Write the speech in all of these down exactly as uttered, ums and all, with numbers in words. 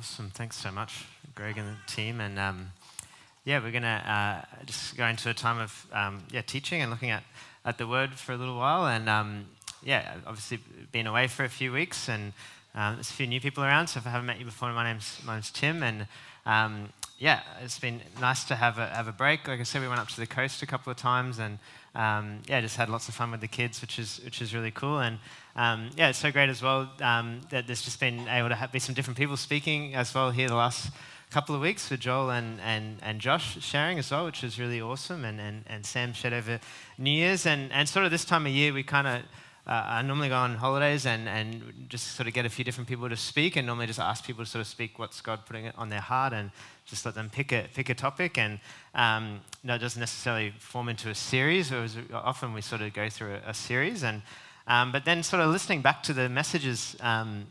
Awesome. Thanks so much, Greg and the team. And um, yeah, we're going to uh, just go into a time of um, yeah teaching and looking at, at the Word for a little while. And um, yeah, obviously been away for a few weeks, and um, there's a few new people around. So if I haven't met you before, my name's my name's Tim, and um, yeah, it's been nice to have a have a break. Like I said, we went up to the coast a couple of times, and um, yeah, just had lots of fun with the kids, which is which is really cool. And um, yeah, it's so great as well um, that there's just been able to have, be some different people speaking as well here the last couple of weeks with Joel and, and, and Josh sharing as well, which is really awesome. And, and, and Sam shared over New Year's, and, and sort of this time of year we kind of Uh, I normally go on holidays and, and just sort of get a few different people to speak, and normally just ask people to sort of speak what's God putting on their heart, and just let them pick a pick a topic. And um, no, it doesn't necessarily form into a series. It was, often we sort of go through a, a series, and um, but then sort of listening back to the messages um,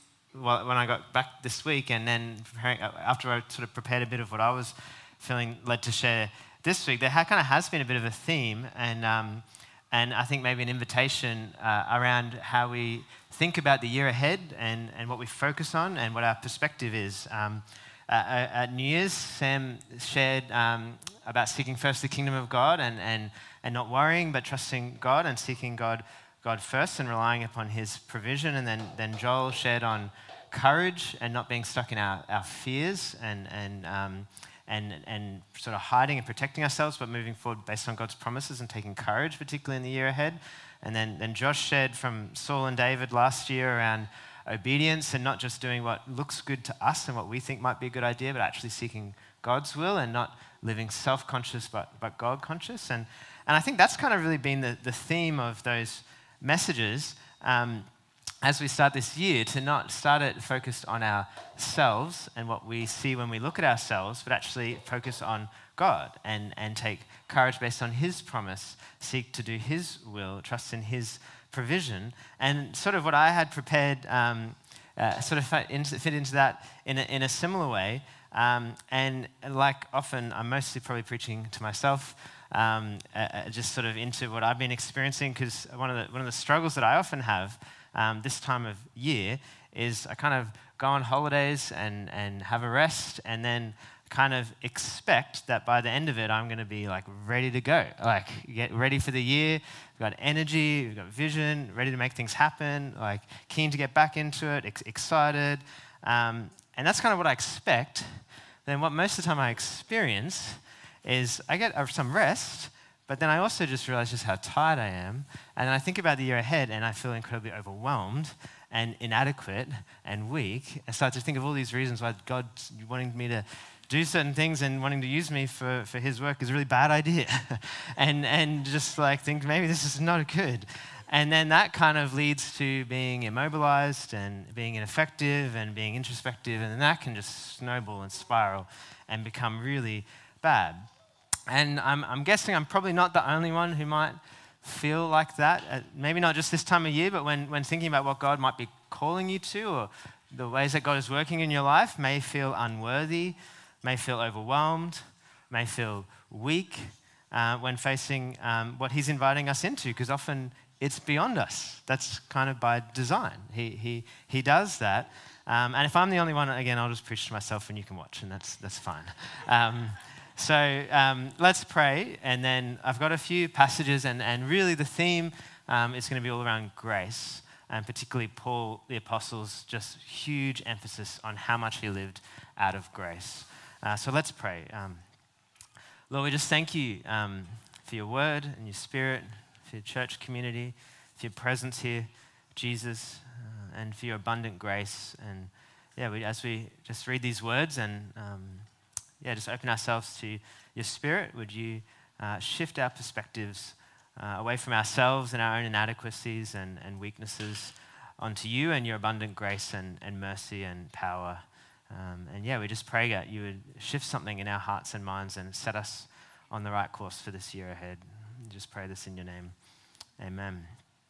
when I got back this week, and then preparing, after I sort of prepared a bit of what I was feeling led to share this week, there kind of has been a bit of a theme, and um, And I think maybe an invitation uh, around how we think about the year ahead, and, and what we focus on, and what our perspective is. Um, uh, at New Year's, Sam shared um, about seeking first the kingdom of God, and, and, and not worrying, but trusting God and seeking God God first and relying upon his provision. And then, then Joel shared on courage and not being stuck in our, our fears, and, and um, And, and sort of hiding and protecting ourselves, but moving forward based on God's promises and taking courage, particularly in the year ahead. And then, then Josh shared from Saul and David last year around obedience, and not just doing what looks good to us and what we think might be a good idea, but actually seeking God's will and not living self-conscious but, but God-conscious. And, and I think that's kind of really been the, the theme of those messages. Um, as we start this year, to not start it focused on ourselves and what we see when we look at ourselves, but actually focus on God, and, and take courage based on his promise, seek to do his will, trust in his provision. And sort of what I had prepared um, uh, sort of fit into, fit into that in a, in a similar way. Um, and like often, I'm mostly probably preaching to myself, um, uh, just sort of into what I've been experiencing, because one of the one of the struggles that I often have Um, this time of year is I kind of go on holidays and, and have a rest, and then kind of expect that by the end of it, I'm going to be like ready to go, like get ready for the year. We've got energy, we've got vision, ready to make things happen, like keen to get back into it, ex- excited. Um, and that's kind of what I expect. Then what most of the time I experience is I get some rest, but then I also just realize just how tired I am. And then I think about the year ahead, and I feel incredibly overwhelmed and inadequate and weak. I start to think of all these reasons why God's wanting me to do certain things and wanting to use me for, for his work is a really bad idea. and and just like think maybe this is not good. And then that kind of leads to being immobilized and being ineffective and being introspective, and then that can just snowball and spiral and become really bad. And I'm, I'm guessing I'm probably not the only one who might feel like that. Uh, maybe not just this time of year, but when, when thinking about what God might be calling you to, or the ways that God is working in your life, may feel unworthy, may feel overwhelmed, may feel weak uh, when facing um, what he's inviting us into, because often it's beyond us. That's kind of by design. He, he, he does that. Um, and if I'm the only one, again, I'll just preach to myself and you can watch, and that's, that's fine. Um, So um, let's pray, and then I've got a few passages, and, and really the theme um, is going to be all around grace, and particularly Paul the Apostle's just huge emphasis on how much he lived out of grace. Uh, so let's pray. Um, Lord, we just thank you um, for your word and your spirit, for your church community, for your presence here, Jesus, uh, and for your abundant grace. And yeah, we, as we just read these words and um, Yeah, just open ourselves to your spirit. Would you uh, shift our perspectives uh, away from ourselves and our own inadequacies and, and weaknesses onto you and your abundant grace and, and mercy and power. Um, and yeah, we just pray that you would shift something in our hearts and minds and set us on the right course for this year ahead. Just pray this in your name. Amen.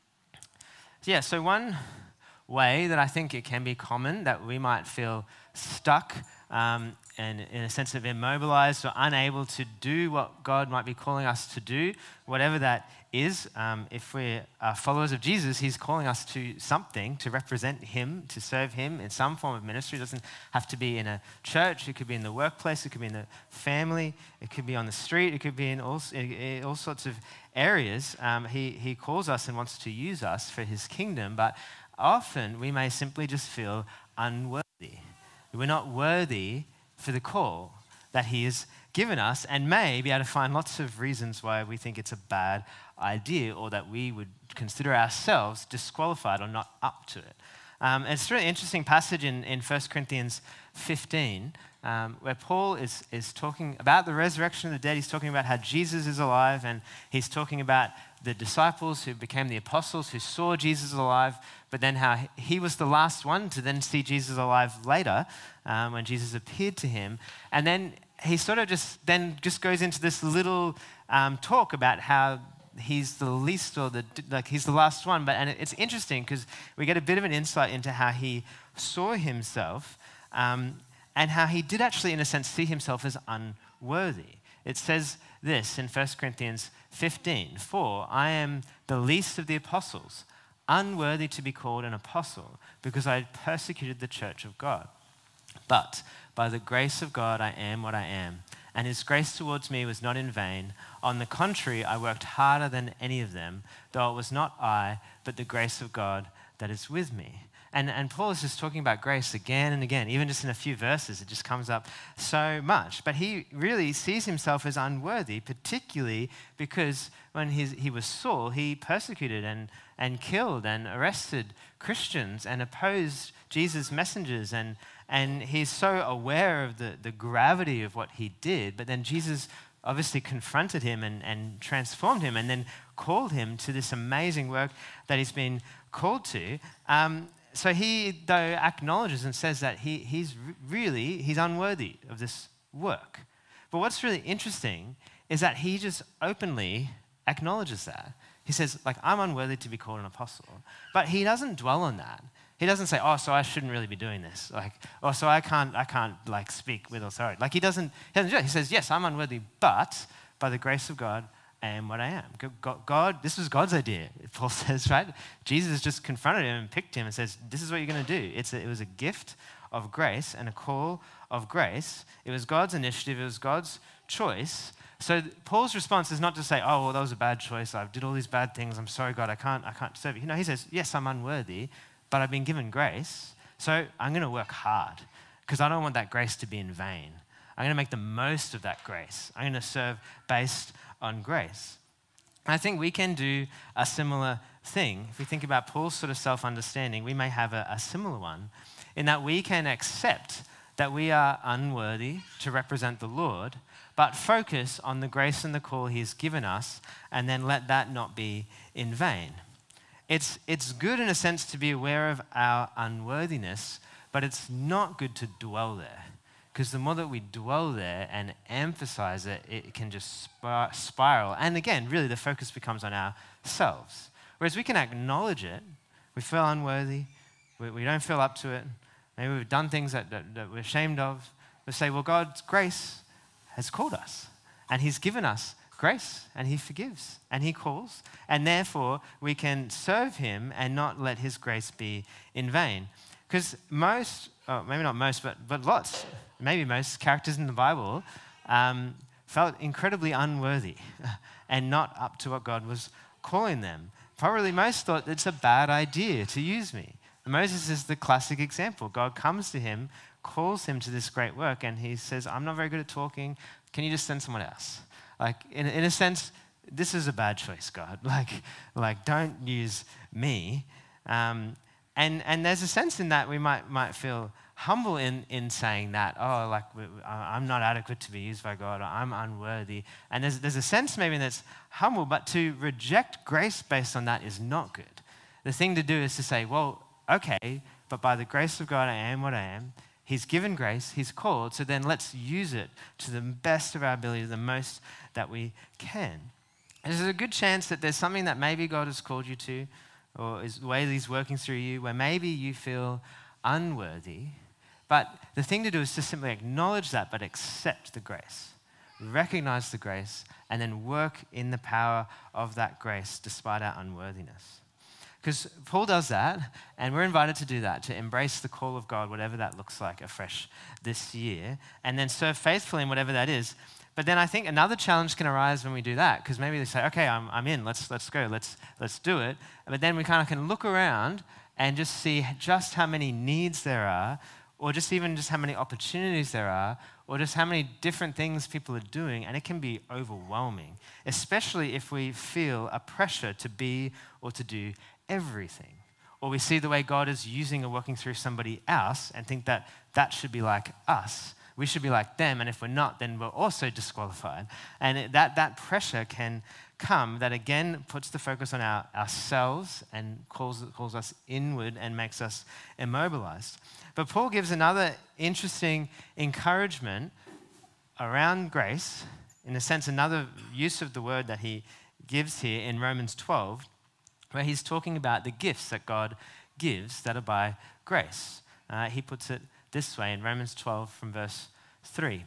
So yeah, so one way that I think it can be common that we might feel stuck um, and in a sense of immobilized or unable to do what God might be calling us to do, whatever that is. Um, if we're uh, followers of Jesus, he's calling us to something, to represent him, to serve him in some form of ministry. It doesn't have to be in a church. It could be in the workplace. It could be in the family. It could be on the street. It could be in all, in all sorts of areas. Um, he, he calls us and wants to use us for his kingdom, but often we may simply just feel unworthy. We're not worthy for the call that he has given us, and may be able to find lots of reasons why we think it's a bad idea or that we would consider ourselves disqualified or not up to it. Um, and it's a really interesting passage in, in First Corinthians fifteen um, where Paul is, is talking about the resurrection of the dead. He's talking about how Jesus is alive, and he's talking about the disciples who became the apostles who saw Jesus alive, but then how he was the last one to then see Jesus alive later um, when Jesus appeared to him. And then he sort of just then just goes into this little um, talk about how he's the least or the like he's the last one. But and it's interesting because we get a bit of an insight into how he saw himself um, and how he did actually, in a sense, see himself as unworthy. It says this in First Corinthians fifteen, "For I am the least of the apostles, unworthy to be called an apostle, because I persecuted the church of God. But by the grace of God I am what I am, and his grace towards me was not in vain. On the contrary, I worked harder than any of them, though it was not I, but the grace of God that is with me." And, and Paul is just talking about grace again and again, even just in a few verses, it just comes up so much. But he really sees himself as unworthy, particularly because when his, he was Saul, he persecuted and, and killed and arrested Christians and opposed Jesus' messengers. And, and he's so aware of the, the gravity of what he did, but then Jesus obviously confronted him and, and transformed him and then called him to this amazing work that he's been called to. Um, So he, though, acknowledges and says that he, he's really, he's unworthy of this work. But what's really interesting is that he just openly acknowledges that. He says, like, I'm unworthy to be called an apostle. But he doesn't dwell on that. He doesn't say, oh, so I shouldn't really be doing this. Like, oh, so I can't, I can't, like, speak with authority. Like, he doesn't, he doesn't do it. He says, yes, I'm unworthy, but by the grace of God, I am what I am. God, this was God's idea, Paul says, right? Jesus just confronted him and picked him and says, this is what you're going to do. It's a, it was a gift of grace and a call of grace. It was God's initiative. It was God's choice. So Paul's response is not to say, oh, well, that was a bad choice. I did all these bad things. I'm sorry, God, I can't, I can't serve you. You know, he says, yes, I'm unworthy, but I've been given grace. So I'm going to work hard because I don't want that grace to be in vain. I'm going to make the most of that grace. I'm going to serve based on grace. And I think we can do a similar thing. If we think about Paul's sort of self-understanding, we may have a, a similar one in that we can accept that we are unworthy to represent the Lord, but focus on the grace and the call he's given us and then let that not be in vain. It's, it's good in a sense to be aware of our unworthiness, but it's not good to dwell there. Because the more that we dwell there and emphasize it, it can just spiral. And again, really the focus becomes on ourselves. Whereas we can acknowledge it, we feel unworthy, we, we don't feel up to it, maybe we've done things that, that, that we're ashamed of. We say, well, God's grace has called us, and he's given us grace, and he forgives, and he calls, and therefore we can serve him and not let his grace be in vain. Because most, oh, maybe not most, but, but lots, maybe most characters in the Bible um, felt incredibly unworthy and not up to what God was calling them. Probably most thought it's a bad idea to use me. Moses is the classic example. God comes to him, calls him to this great work, and he says, I'm not very good at talking. Can you just send someone else? Like, in, in a sense, this is a bad choice, God. Like, like don't use me. Um, and, and there's a sense in that we might, might feel humble in, in saying that, oh, like I'm not adequate to be used by God, or I'm unworthy. And there's, there's a sense maybe that's humble, but to reject grace based on that is not good. The thing to do is to say, well, okay, but by the grace of God, I am what I am. He's given grace, he's called, so then let's use it to the best of our ability, the most that we can. There's a good chance that there's something that maybe God has called you to, or is the way that he's working through you, where maybe you feel unworthy, But the thing to do is to simply acknowledge that, but accept the grace. Recognize the grace, and then work in the power of that grace despite our unworthiness. Because Paul does that, and we're invited to do that, to embrace the call of God, whatever that looks like afresh this year, and then serve faithfully in whatever that is. But then I think another challenge can arise when we do that, because maybe they say, okay, I'm, I'm in, let's, let's go, let's, let's do it. But then we kind of can look around and just see just how many needs there are, or just even just how many opportunities there are, or just how many different things people are doing, and it can be overwhelming, especially if we feel a pressure to be or to do everything. Or we see the way God is using or working through somebody else and think that that should be like us. We should be like them, and if we're not, then we're also disqualified. And it, that, that pressure can come that again puts the focus on our, ourselves and calls, calls us inward and makes us immobilized. But Paul gives another interesting encouragement around grace, in a sense, another use of the word that he gives here in Romans twelve, where he's talking about the gifts that God gives that are by grace. Uh, he puts it this way in Romans twelve from verse three.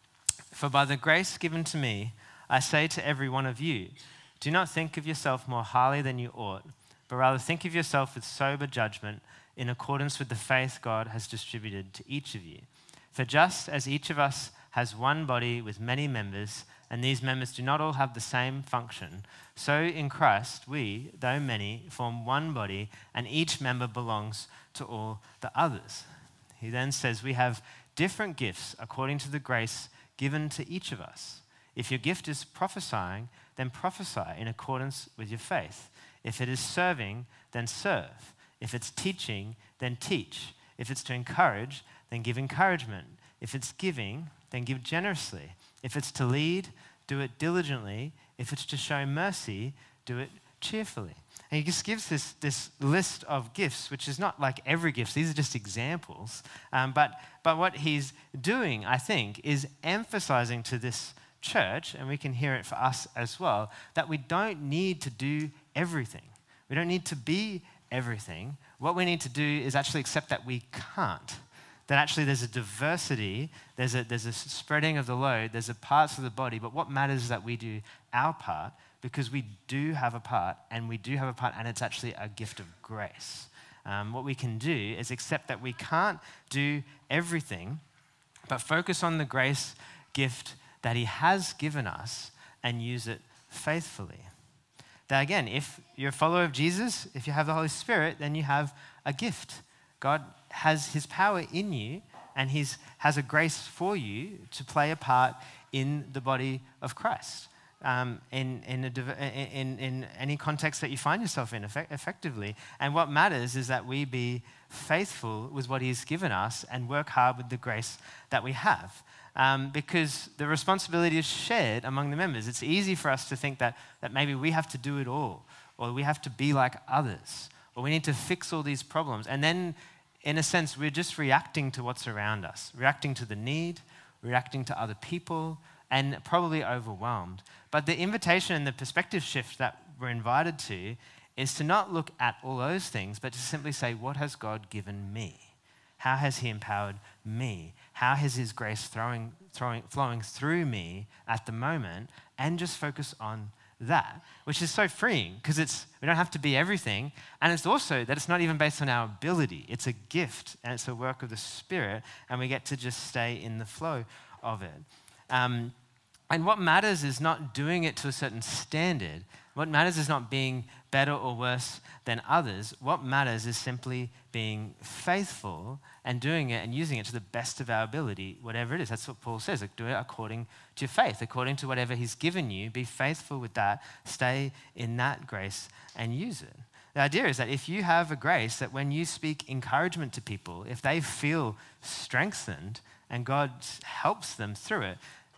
For by the grace given to me, I say to every one of you, do not think of yourself more highly than you ought, but rather think of yourself with sober judgment in accordance with the faith God has distributed to each of you. For just as each of us has one body with many members, and these members do not all have the same function, so in Christ we, though many, form one body, and each member belongs to all the others. He then says we have different gifts according to the grace given to each of us. If your gift is prophesying, then prophesy in accordance with your faith. If it is serving, then serve. If it's teaching, then teach. If it's to encourage, then give encouragement. If it's giving, then give generously. If it's to lead, do it diligently. If it's to show mercy, do it cheerfully. And he just gives this, this list of gifts, which is not like every gift. These are just examples. Um, but, but what he's doing, I think, is emphasizing to this church, and we can hear it for us as well, that we don't need to do everything. We don't need to be everything. What we need to do is actually accept that we can't. That actually there's a diversity, there's a, there's a spreading of the load, there's a parts of the body, but what matters is that we do our part, because we do have a part, and we do have a part, and it's actually a gift of grace. Um, what we can do is accept that we can't do everything, but focus on the grace gift that he has given us and use it faithfully. That again, if you're a follower of Jesus, if you have the Holy Spirit, then you have a gift. God has his power in you, and he has a grace for you to play a part in the body of Christ. Um, in, in, a, in, in any context that you find yourself in effect, effectively. And what matters is that we be faithful with what he's given us and work hard with the grace that we have. Um, because the responsibility is shared among the members. It's easy for us to think that, that maybe we have to do it all, or we have to be like others, or we need to fix all these problems. And then, in a sense, we're just reacting to what's around us, reacting to the need, reacting to other people, and probably overwhelmed. But the invitation and the perspective shift that we're invited to is to not look at all those things, but to simply say, what has God given me? How has he empowered me? How has his grace throwing, throwing, flowing through me at the moment? And just focus on that, which is so freeing, because it's we don't have to be everything. And it's also that it's not even based on our ability. It's a gift, and it's a work of the Spirit, and we get to just stay in the flow of it. Um, and what matters is not doing it to a certain standard. What matters is not being better or worse than others. What matters is simply being faithful and doing it and using it to the best of our ability, whatever it is. That's what Paul says. Like, do it according to your faith, according to whatever he's given you. Be faithful with that. Stay in that grace and use it. The idea is that if you have a grace that when you speak encouragement to people, if they feel strengthened and God helps them through it,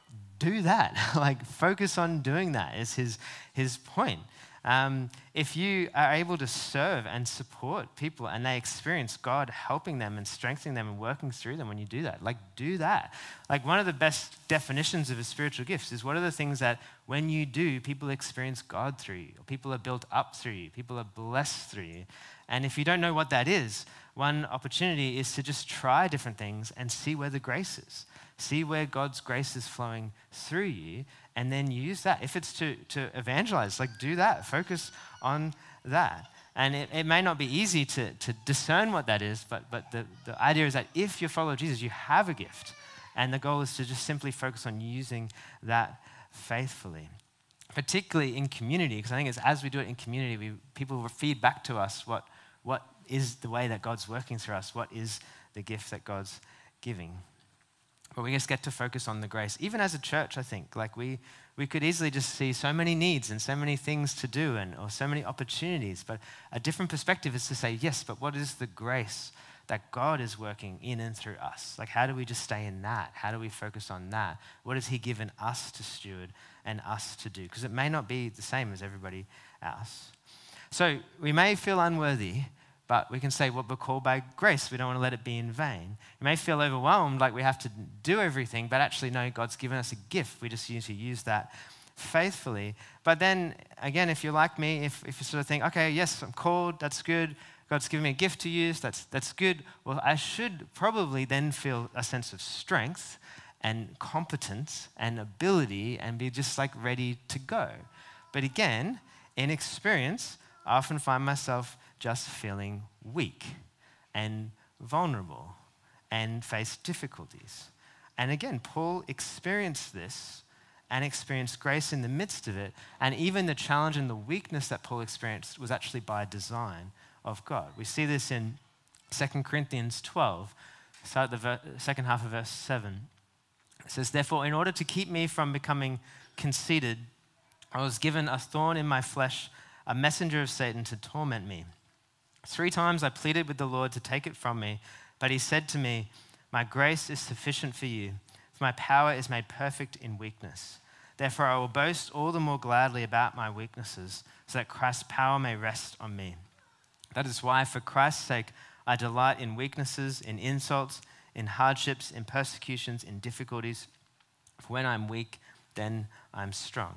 do that. Like, focus on doing that is his, his point. Um, if you are able to serve and support people and they experience God helping them and strengthening them and working through them when you do that, like, do that. Like, one of the best definitions of a spiritual gift is what are the things that when you do, people experience God through you, or people are built up through you, people are blessed through you. And if you don't know what that is, one opportunity is to just try different things and see where the grace is. See where God's grace is flowing through you, and then use that. If it's to, to evangelize, like do that. Focus on that. And it, it may not be easy to, to discern what that is, but, but the, the idea is that if you follow Jesus, you have a gift. And the goal is to just simply focus on using that faithfully. Particularly in community, because I think it's as we do it in community, we, people will feed back to us what, what is the way that God's working through us, what is the gift that God's giving. But we just get to focus on the grace. Even as a church, I think, like we we could easily just see so many needs and so many things to do and or so many opportunities. But a different perspective is to say, yes, but what is the grace that God is working in and through us? Like, how do we just stay in that? How do we focus on that? What has he given us to steward and us to do? Because it may not be the same as everybody else. So we may feel unworthy, but we can say, well, we're called by grace. We don't want to let it be in vain. You may feel overwhelmed, like we have to do everything, but actually, no, God's given us a gift. We just need to use that faithfully. But then, again, if you're like me, if, if you sort of think, okay, yes, I'm called, that's good. God's given me a gift to use, that's, that's good. Well, I should probably then feel a sense of strength and competence and ability and be just like ready to go. But again, in experience, I often find myself just feeling weak and vulnerable and face difficulties. And again, Paul experienced this and experienced grace in the midst of it. And even the challenge and the weakness that Paul experienced was actually by design of God. We see this in Second Corinthians twelve, start at the ver- second half of verse seven. It says, therefore, in order to keep me from becoming conceited, I was given a thorn in my flesh, a messenger of Satan to torment me. Three times I pleaded with the Lord to take it from me, but he said to me, my grace is sufficient for you, for my power is made perfect in weakness. Therefore I will boast all the more gladly about my weaknesses, so that Christ's power may rest on me. That is why, for Christ's sake, I delight in weaknesses, in insults, in hardships, in persecutions, in difficulties. For when I'm weak, then I'm strong.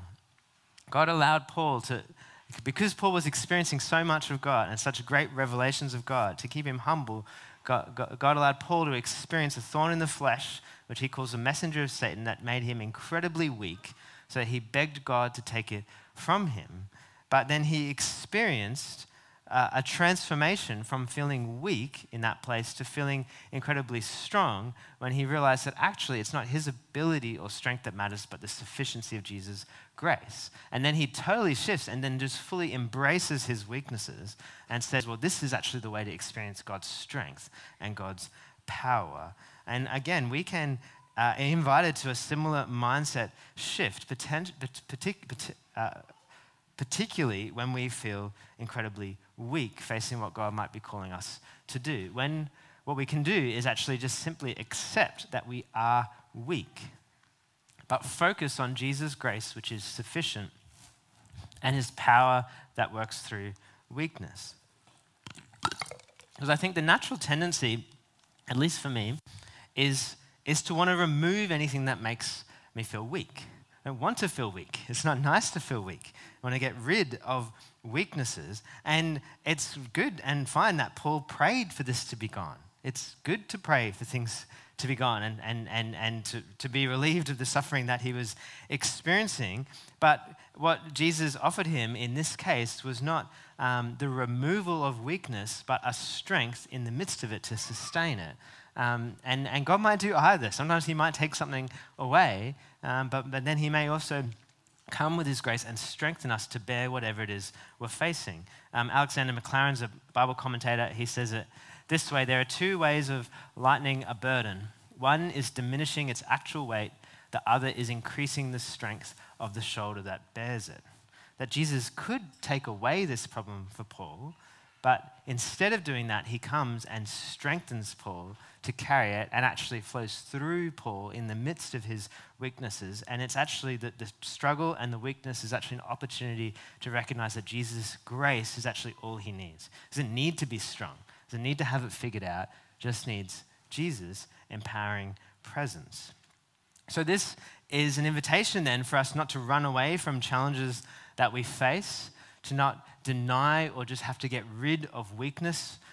God allowed Paul to, because Paul was experiencing so much of God and such great revelations of God, to keep him humble, God, God, God allowed Paul to experience a thorn in the flesh, which he calls a messenger of Satan, that made him incredibly weak, so he begged God to take it from him. But then he experienced Uh, a transformation from feeling weak in that place to feeling incredibly strong when he realized that actually it's not his ability or strength that matters, but the sufficiency of Jesus' grace. And then he totally shifts and then just fully embraces his weaknesses and says, well, this is actually the way to experience God's strength and God's power. And again, we can uh, invited to a similar mindset shift, potent, partic, partic, uh, particularly when we feel incredibly weak facing what God might be calling us to do. When what we can do is actually just simply accept that we are weak, but focus on Jesus' grace, which is sufficient, and his power that works through weakness. Because I think the natural tendency, at least for me, is, is to want to remove anything that makes me feel weak. I don't want to feel weak. It's not nice to feel weak. I want to get rid of weaknesses. And it's good and fine that Paul prayed for this to be gone. It's good to pray for things to be gone and, and, and, and to, to be relieved of the suffering that he was experiencing. But what Jesus offered him in this case was not um, the removal of weakness, but a strength in the midst of it to sustain it. Um, and, and God might do either. Sometimes he might take something away, um, but, but then he may also come with his grace and strengthen us to bear whatever it is we're facing. Um, Alexander McLaren's a Bible commentator. He says it this way: there are two ways of lightening a burden. One is diminishing its actual weight. The other is increasing the strength of the shoulder that bears it. That Jesus could take away this problem for Paul, but instead of doing that, he comes and strengthens Paul to carry it, and actually flows through Paul in the midst of his weaknesses. And it's actually that the struggle and the weakness is actually an opportunity to recognize that Jesus' grace is actually all he needs. He doesn't need to be strong. He doesn't need to have it figured out. Just needs Jesus' empowering presence. So this is an invitation then for us not to run away from challenges that we face, to not deny or just have to get rid of weakness,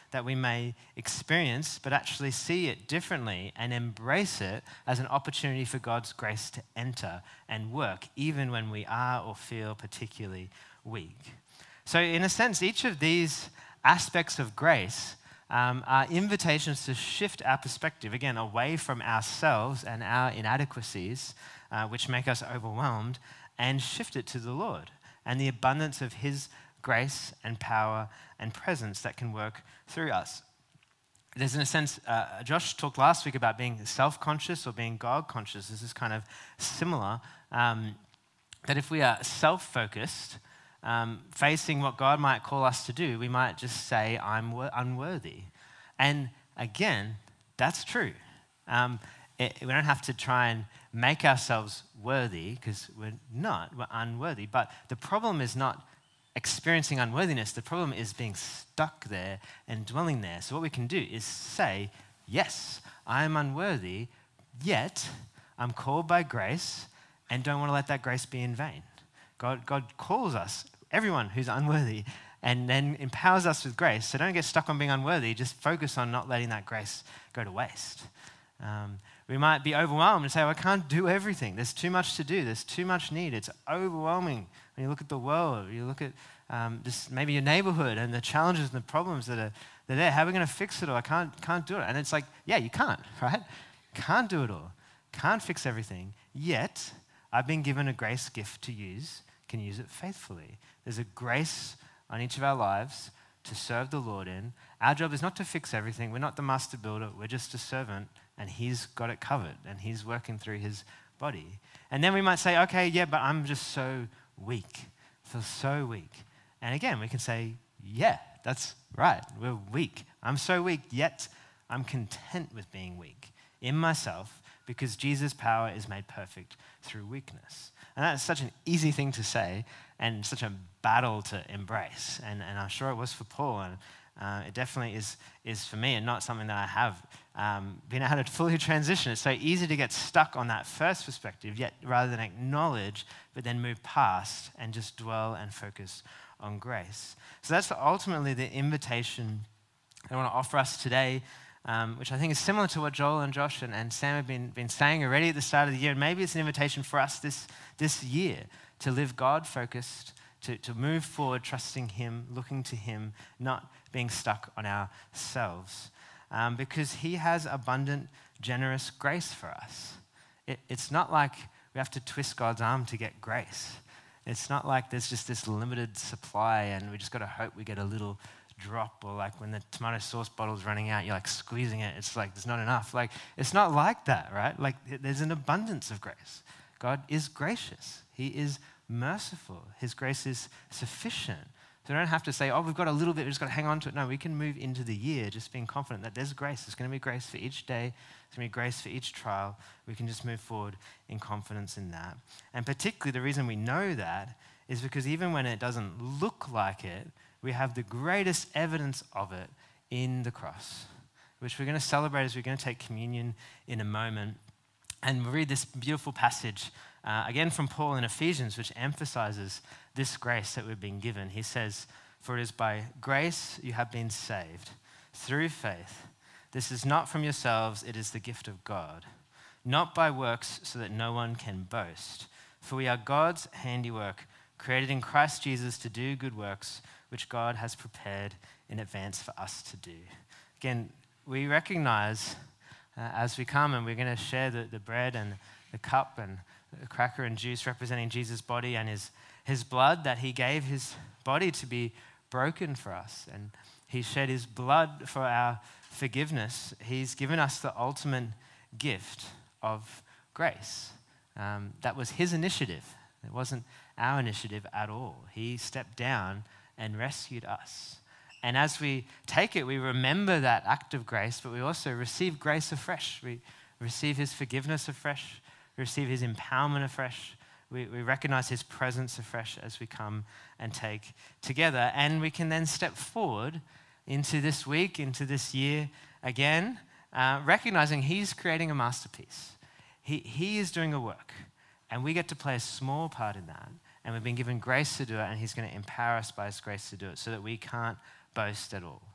that we may experience, but actually see it differently and embrace it as an opportunity for God's grace to enter and work, even when we are or feel particularly weak. So in a sense, each of these aspects of grace um, are invitations to shift our perspective, again, away from ourselves and our inadequacies, uh, which make us overwhelmed, and shift it to the Lord and the abundance of his grace and power and presence that can work through us. There's, in a sense, uh, Josh talked last week about being self-conscious or being God-conscious. This is kind of similar, um, that if we are self-focused, um, facing what God might call us to do, we might just say, I'm wor- unworthy. And again, that's true. Um, it, we don't have to try and make ourselves worthy, because we're not, we're unworthy. But the problem is not experiencing unworthiness. The problem is being stuck there and dwelling there. So what we can do is say, yes, I am unworthy, yet I'm called by grace and don't want to let that grace be in vain. God, God calls us, everyone who's unworthy, and then empowers us with grace. So don't get stuck on being unworthy. Just focus on not letting that grace go to waste. Um, we might be overwhelmed and say, well, I can't do everything. There's too much to do. There's too much need. It's overwhelming. When you look at the world, you look at um, just maybe your neighborhood and the challenges and the problems that are, that are there. How are we going to fix it all? I can't, can't do it. And it's like, yeah, you can't, right? Can't do it all. Can't fix everything. Yet, I've been given a grace gift to use. Can use it faithfully. There's a grace on each of our lives to serve the Lord in. Our job is not to fix everything. We're not the master builder. We're just a servant, and he's got it covered, and he's working through his body. And then we might say, okay, yeah, but I'm just so weak. I feel so weak. And again, we can say, yeah, that's right. We're weak. I'm so weak, yet I'm content with being weak in myself, because Jesus' power is made perfect through weakness. And that's such an easy thing to say and such a battle to embrace. And, and I'm sure it was for Paul, and uh, it definitely is, is for me, and not something that I have um, been able to fully transition. It's so easy to get stuck on that first perspective, yet rather than acknowledge, but then move past and just dwell and focus on grace. So that's ultimately the invitation I want to offer us today, Um, which I think is similar to what Joel and Josh and, and Sam have been, been saying already at the start of the year. And maybe it's an invitation for us this, this year to live God-focused, to, to move forward, trusting him, looking to him, not being stuck on ourselves. Um, because he has abundant, generous grace for us. It, it's not like we have to twist God's arm to get grace. It's not like there's just this limited supply and we just got to hope we get a little drop, or like when the tomato sauce bottle's running out, you're like squeezing it. It's like there's not enough. Like it's not like that, right? Like there's an abundance of grace. God is gracious. He is merciful. His grace is sufficient. So we don't have to say, oh, we've got a little bit, we've just got to hang on to it. No, we can move into the year just being confident that there's grace. There's going to be grace for each day. There's going to be grace for each trial. We can just move forward in confidence in that. And particularly the reason we know that is because even when it doesn't look like it, we have the greatest evidence of it in the cross, which we're going to celebrate as we're going to take communion in a moment. And we'll read this beautiful passage, uh, again from Paul in Ephesians, which emphasizes this grace that we've been given. He says, "For it is by grace you have been saved, through faith. This is not from yourselves, it is the gift of God, not by works, so that no one can boast. For we are God's handiwork, created in Christ Jesus to do good works, which God has prepared in advance for us to do." Again, we recognize uh, as we come, and we're going to share the, the bread and the cup and the cracker and juice representing Jesus' body and his, his blood, that he gave his body to be broken for us. And he shed his blood for our forgiveness. He's given us the ultimate gift of grace. Um, that was his initiative. It wasn't our initiative at all. He stepped down and rescued us. And as we take it, we remember that act of grace, but we also receive grace afresh. We receive his forgiveness afresh. We receive his empowerment afresh. We, we recognize his presence afresh as we come and take together. And we can then step forward into this week, into this year again, uh, recognizing he's creating a masterpiece. He, he is doing a work, and we get to play a small part in that. And we've been given grace to do it, and he's going to empower us by his grace to do it so that we can't boast at all.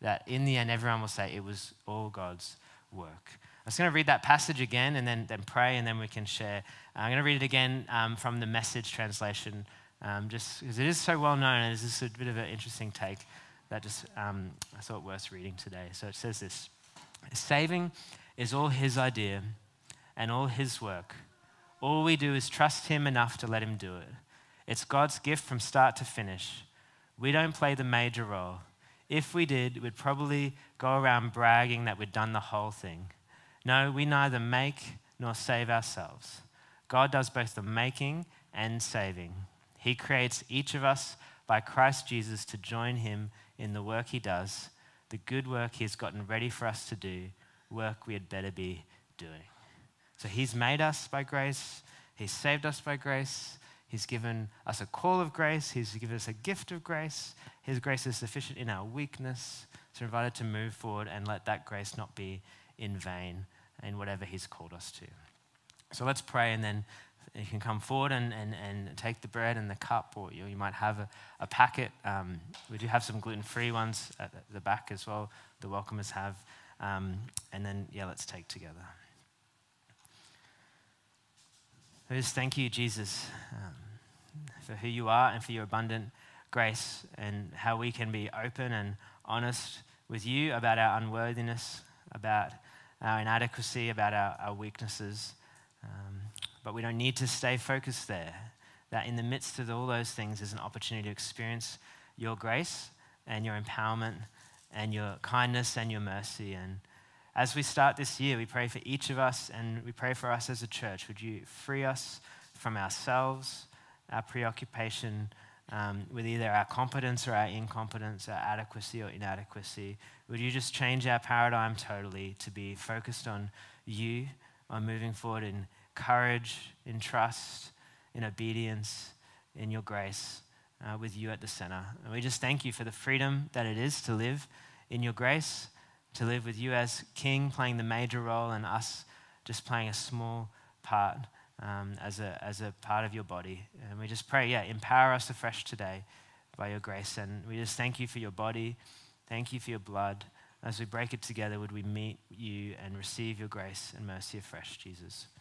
that in the end, everyone will say it was all God's work. I'm just going to read that passage again and then, then pray, and then we can share. I'm going to read it again um, from the Message translation, um, just because it is so well known, and it's just a bit of an interesting take that just um, I thought worth reading today. So it says this: saving is all his idea and all his work. All we do is trust him enough to let him do it. It's God's gift from start to finish. We don't play the major role. If we did, we'd probably go around bragging that we'd done the whole thing. No, we neither make nor save ourselves. God does both the making and saving. He creates each of us by Christ Jesus to join him in the work he does, the good work he's gotten ready for us to do, work we had better be doing. So he's made us by grace. He's saved us by grace. He's given us a call of grace. He's given us a gift of grace. His grace is sufficient in our weakness. So we're invited to move forward and let that grace not be in vain in whatever he's called us to. So let's pray, and then you can come forward and, and, and take the bread and the cup, or you, you might have a, a packet. Um, we do have some gluten-free ones at the back as well, the welcomers have. Um, and then, yeah, let's take together. I just thank you, Jesus, um, for who you are and for your abundant grace, and how we can be open and honest with you about our unworthiness, about our inadequacy, about our, our weaknesses. Um, but we don't need to stay focused there. That in the midst of all those things is an opportunity to experience your grace and your empowerment and your kindness and your mercy. And as we start this year, we pray for each of us, and we pray for us as a church. Would you free us from ourselves, our preoccupation um, with either our competence or our incompetence, our adequacy or inadequacy? Would you just change our paradigm totally to be focused on you, on moving forward in courage, in trust, in obedience, in your grace, uh, with you at the center. And we just thank you for the freedom that it is to live in your grace, to live with you as King playing the major role and us just playing a small part um, as a as a part of your body. And we just pray, yeah, empower us afresh today by your grace. And we just thank you for your body. Thank you for your blood. As we break it together, would we meet you and receive your grace and mercy afresh, Jesus?